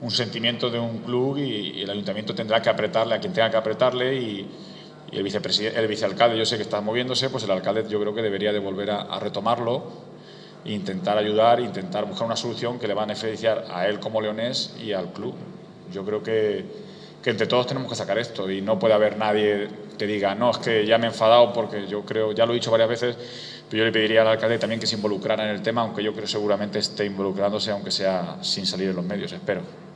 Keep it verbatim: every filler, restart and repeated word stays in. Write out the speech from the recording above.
un sentimiento de un club y, y el ayuntamiento tendrá que apretarle a quien tenga que apretarle y, y el, vicepresidente, el vicealcalde yo sé que está moviéndose, pues el alcalde yo creo que debería de volver a, a retomarlo e intentar ayudar, intentar buscar una solución que le va a beneficiar a él como leonés y al club. Yo creo que, que entre todos tenemos que sacar esto y no puede haber nadie que diga, no, es que ya me he enfadado porque yo creo, ya lo he dicho varias veces, pero yo le pediría al alcalde también que se involucrara en el tema, aunque yo creo seguramente esté involucrándose, aunque sea sin salir en los medios, espero.